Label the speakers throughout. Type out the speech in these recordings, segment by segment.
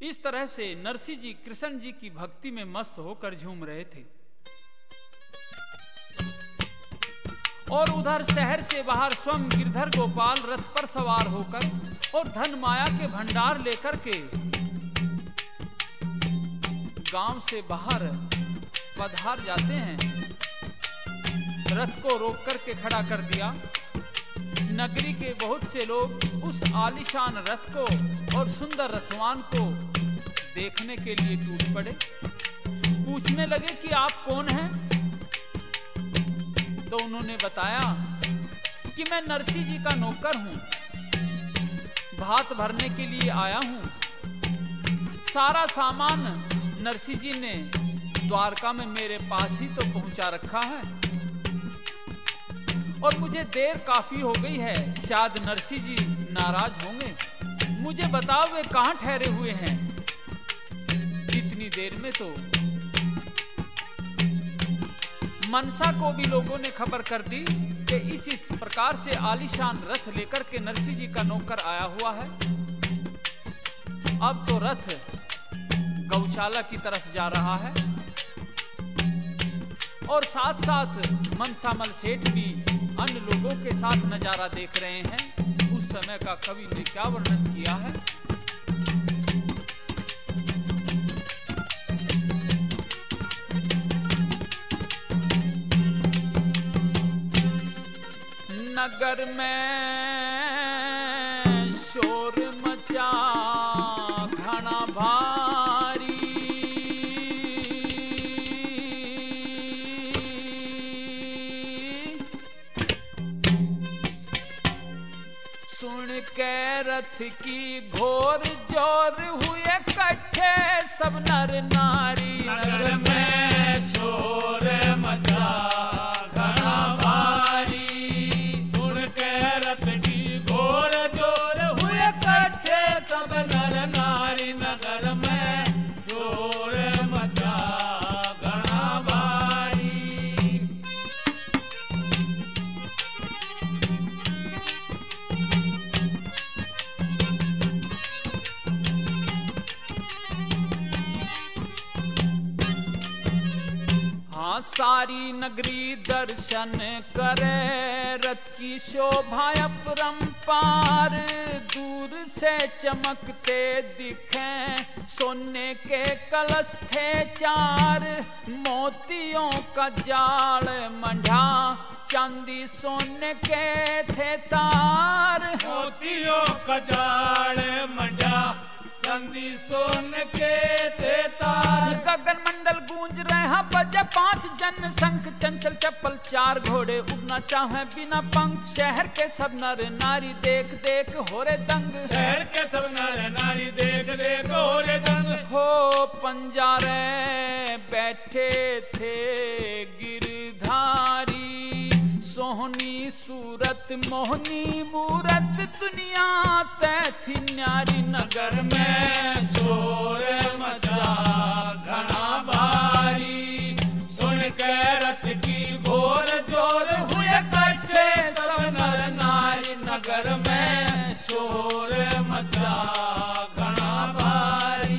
Speaker 1: इस तरह से नरसिंह जी कृष्ण जी की भक्ति में मस्त होकर झूम रहे थे। और उधर शहर से बाहर स्वयं गिरधर गोपाल रथ पर सवार होकर और धन माया के भंडार लेकर के गांव से बाहर पधार जाते हैं। रथ को रोक करके खड़ा कर दिया। नगरी के बहुत से लोग उस आलीशान रथ को और सुंदर रथवान को देखने के लिए टूट पड़े। पूछने लगे कि आप कौन हैं? तो उन्होंने बताया कि मैं नरसिंह जी का नौकर हूं, भात भरने के लिए आया हूं। सारा सामान नरसिंह जी ने द्वारका में मेरे पास ही तो पहुंचा रखा है और मुझे देर काफी हो गई है, शायद नरसिंह जी नाराज होंगे। मुझे बताओ वे कहां ठहरे हुए हैं? इतनी देर में तो मनसा को भी लोगों ने खबर कर दी कि इस प्रकार से आलीशान रथ लेकर के नरसिंह जी का नौकर आया हुआ है। अब तो रथ गौशाला की तरफ जा रहा है और साथ साथ मनसामल सेठ भी अन्य लोगों के साथ नजारा देख रहे हैं। उस समय का कवि ने क्या वर्णन किया है? नगर में शोर मचा घना भारी, सुन के रथ की घोर जोर हुए इकट्ठे सब नर नारी।
Speaker 2: नगर में शोर मचा घना भारी, सब नर नारी। नगर में शोर मचा घना भारी।
Speaker 1: हाँ, सारी नगरी दर्शन करे, रथ की शोभा अपरंपार। दूर से चमकते दिखे सोने के कलश थे चार। मोतियों का जाल मंढा, चांदी सोने के थे तार।
Speaker 2: मोतियों का जाल मंढा, चांदी सोने के थे तार।
Speaker 1: गगन मंडल गूंज रहे हैं, बजे 5 जन शंख। चंचल चप्पल 4 घोड़े, उड़ना चाहे बिना पंख। शहर के सब नर नारी देख देख हो रे दंग।
Speaker 2: शहर के सब नर नारी देख देख हो रे दंग।
Speaker 1: हो पंजारे बैठे थे गिरधारी, सोहनी सूरत मोहनी मूरत, दुनिया तय थी न्यारी। नगर में
Speaker 2: शोर मचा घना भारी, सुन के रथ की घोर जोर हुए इकट्ठे सब नर नारी। नगर में शोर मचा घना भारी।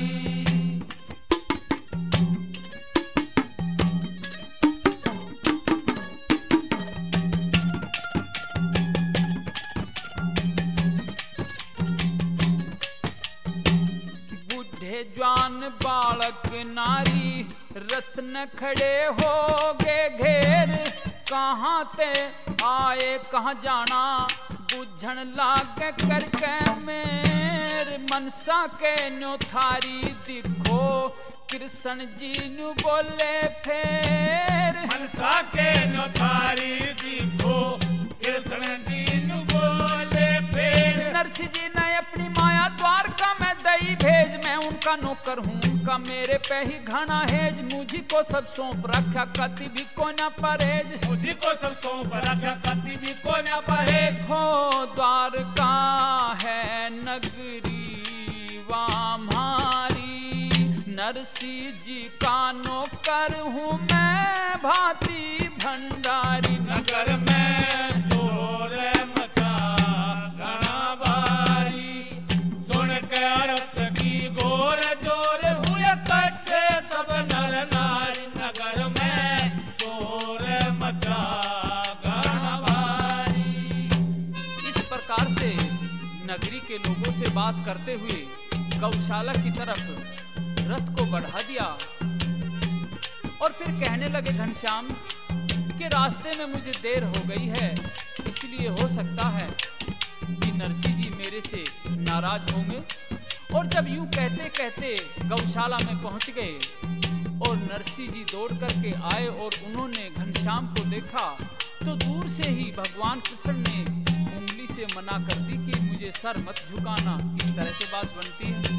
Speaker 1: जवान बालक नारी रत्न खड़े हो गए घेर। कहाँ ते आए कहाँ जाना बुझन लाग करके मेर। मनसा के न्योथारी दिखो कृष्ण जी नु बोले फेर।
Speaker 2: मनसा के न्योथारी दिखो कृष्ण जी नु बोले फेर।
Speaker 1: नरसिंह जी ने अपनी माया द्वारका में दई भेज। मैं उनका नौकर हूँ, उनका मेरे पे ही घना हेज। मुझी को सब सौंप रखा, कति भी को न परहेज।
Speaker 2: मुझी को सब सौंप रखा, कति भी को न परहेज।
Speaker 1: हो द्वारका है नगरी वामारी, नरसिंह जी का नौकर हूँ मैं भांति भंडारी।
Speaker 2: नगर में शोर मचा घना भारी, सुन के रथ की घोर
Speaker 1: करते हुए गौशाला की तरफ रथ को बढ़ा दिया और फिर कहने लगे घनश्याम कि रास्ते में मुझे देर हो गई है, इसलिए हो सकता है कि नरसी जी मेरे से नाराज होंगे। और जब यूं कहते कहते गौशाला में पहुंच गए और नरसी जी दौड़ करके आए और उन्होंने घनश्याम को देखा तो दूर से ही भगवान कृष्ण ने उंगली से मना कर दी कि मुझे सर मत झुकाना। इस तरह से बात बनती है।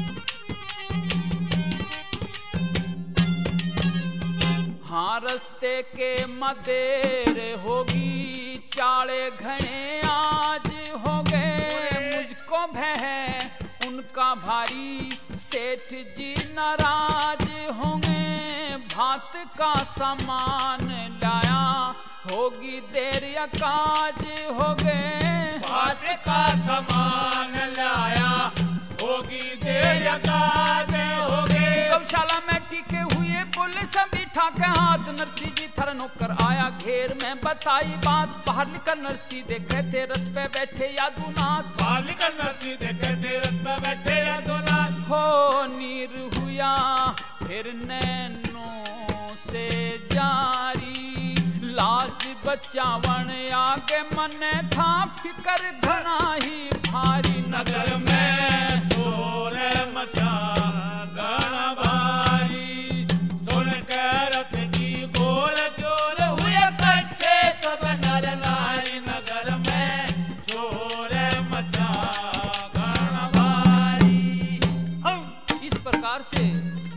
Speaker 1: हाँ, रस्ते के मदेर होगी, चाले घने आज हो गए, मुझको भय उनका भारी, सेठ जी नाराज होंगे, भात का सामान लाया, होगी देर या काज हो गए,
Speaker 2: भात का सामान लाया, होगी देर या काज हो गए।
Speaker 1: गौशाला में टीके हुए बोले सभी ठाके हाथ, नरसी जी थर नौकर आया घेर में बताई बात, बाहर निकल नरसी देखे थे रथ पे बैठे यादुनाथ,
Speaker 2: बाहर निकल नरसी देखे थे रथ पे बैठे यादुनाथ,
Speaker 1: हो नीर हुआ फिर नैनों से जारी, लाज बचावन आगे मने था फिकर घना ही भारी,
Speaker 2: नगर में शोर मचा घना भारी, सुन के रथ की गोल जोर हुए कट्ठे सब नर नारी, नगर में शोर मचा घना भारी।
Speaker 1: इस प्रकार से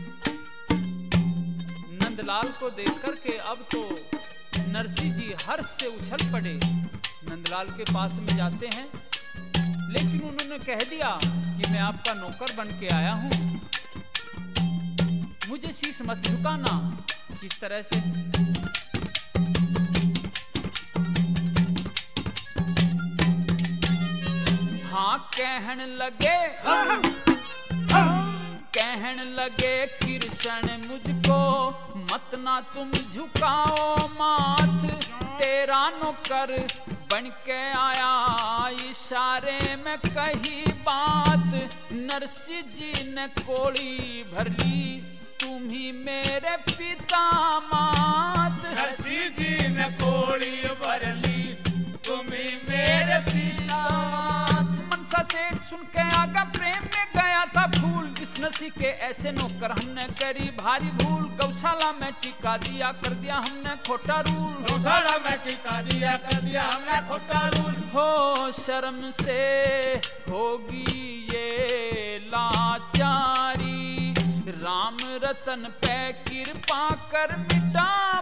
Speaker 1: नंदलाल को देख करके अब तो नरसी जी हर्ष से उछल पड़े, नंदलाल के पास में जाते हैं, लेकिन उन्होंने कह दिया कि मैं आपका नौकर बन के आया हूं, मुझे शीश मत झुकाना। किस तरह से हाँ कहन लगे कृष्ण मुझको मत ना तुम झुकाओ माथ, तेरा नौकर बन के आया इशारे में कही बात, नरसी जी ने कोड़ी भर ली तुम ही मेरे पिता मात,
Speaker 2: नरसी जी ने कोड़ी भर ली तुम ही मेरे पिता मात।
Speaker 1: मनसा सेठ सुन के आगा प्रेम में गया था फूल, जिस नरसी के ऐसे नौकर हमने करी भारी भूल, गौशाला में टिका दिया कर दिया हमने खोटा रूल,
Speaker 2: गौशाला में टिका दिया कर दिया हमने खोटा रूल,
Speaker 1: हो शर्म से होगी ये लाचारी, राम रतन पे कृपा कर मिटा